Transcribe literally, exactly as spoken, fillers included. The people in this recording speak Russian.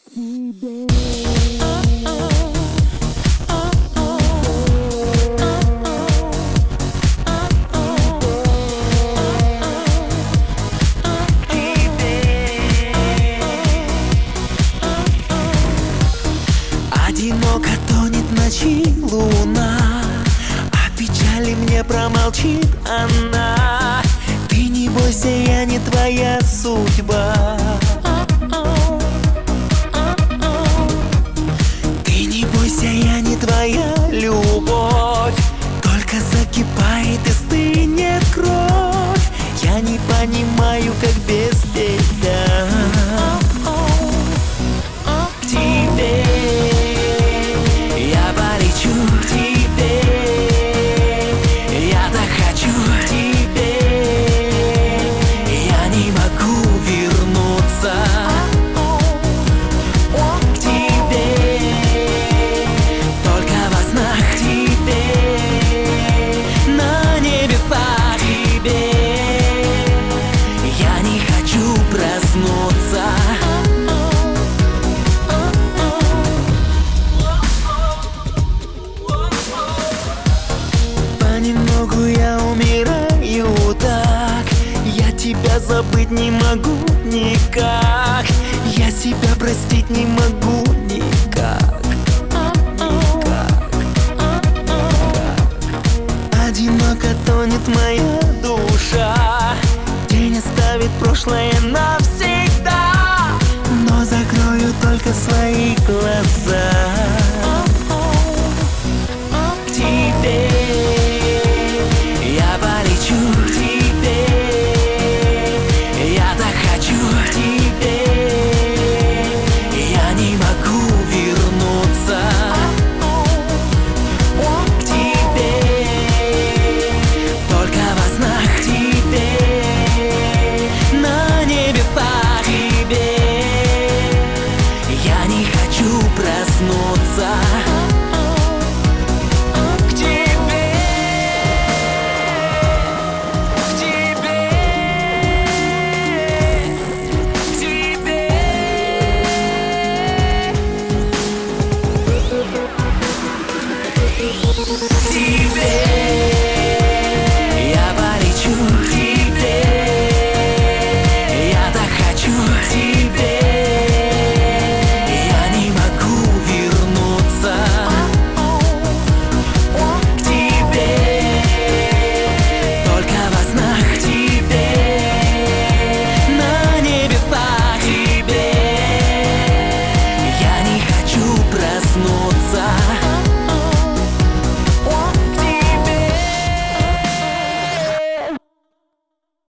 Одиноко тонет в ночи луна, а печали мне промолчит она. Ты не бойся, я не твоя судьба. Ты не бойся, я не твоя любовь. Только закипает и стынет кровь. Я не понимаю, как без тебя. К тебе я полечу, к тебе я так хочу, к тебе я не могу вернуться. К тебе только во снах, к тебе на небесах, к тебе я не хочу проснуться. Понемногу я умираю так, я тебя забыть не могу никак, я себя простить не могу никак, никак, никак. Одиноко тонет моя душа, день оставит прошлое навсегда, но закрою только свои глаза. К тебе я полечу, к тебе я так хочу, к тебе я не могу вернуться. К тебе только во снах, к тебе на небесах, к тебе я не хочу проснуться. See